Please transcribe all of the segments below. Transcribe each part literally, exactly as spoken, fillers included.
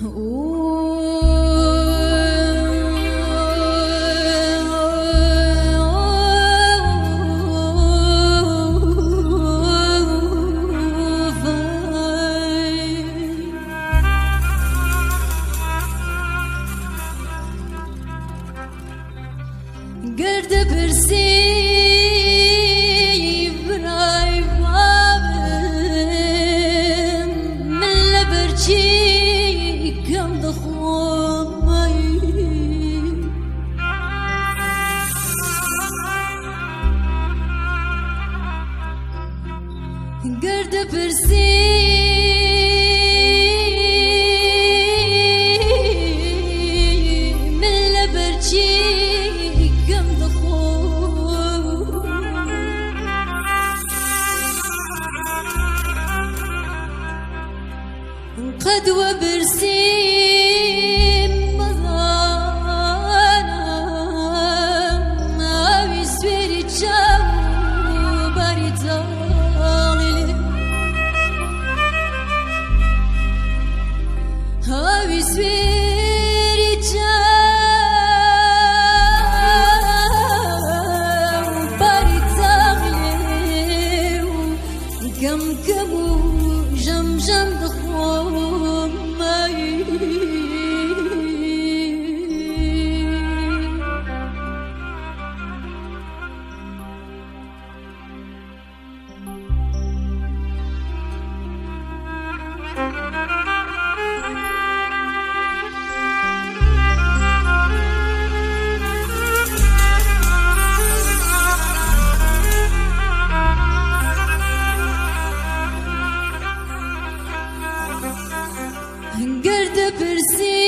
گرد برسی برای بابم من لبرچی کم دخومی گرد برسی من لبرچی قد وبرسيم مظانا ما بيسويري تشاو باري تالي ها بيسويري تشاو باري تالي كم كمو جم جم دخوم گرد پرسی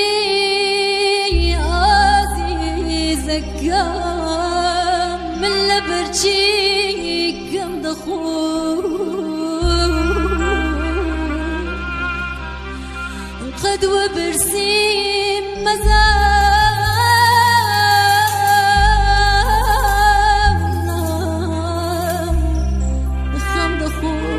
عزیزک من لبرچی کم دخون قد وبرسی مزانا خم دخون